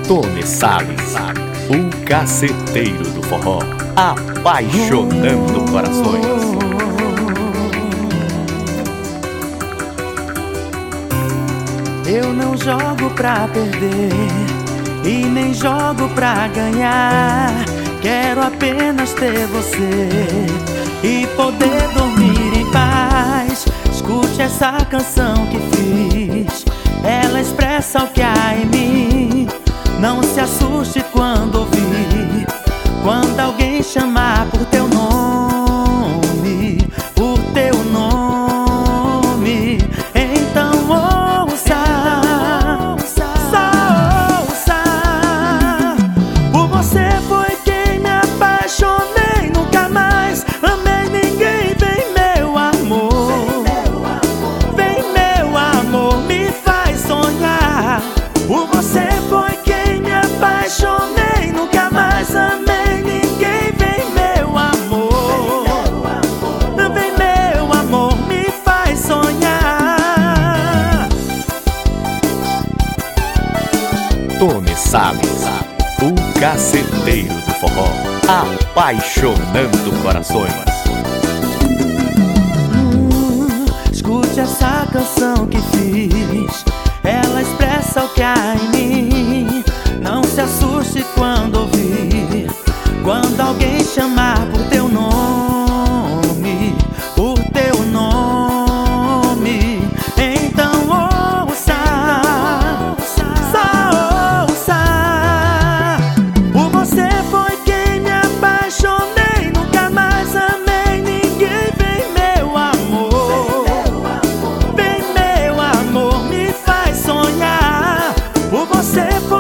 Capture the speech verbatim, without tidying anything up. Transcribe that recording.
Tony Salles, o caceteiro do forró, apaixonando corações. Eu não jogo pra perder e nem jogo pra ganhar. Quero apenas ter você e poder dormir em paz. Escute essa canção que fiz, ela expressa o que há em mim. Não se assuste quando ouvir, quando alguém chamar por teu nome, por teu nome. Então ouça, só ouça. Por você foi quem me apaixonei, nunca mais amei ninguém. Vem meu amor, vem meu amor, me faz sonhar. Por você foi quem me apaixonei, nunca mais amei ninguém. Vem meu amor, vem meu amor, me faz sonhar. Tony Salles, o caceteiro do forró, apaixonando corações. Hum, escute essa canção que fiz, ela expressa o que há em mim. Não se assuste quando ouvir, quando alguém chamar por teu nome, por teu nome. Então ouça, só ouça. Por você foi quem me apaixonei, nunca mais amei ninguém. Vem meu amor, vem meu amor, me faz sonhar. Por você foi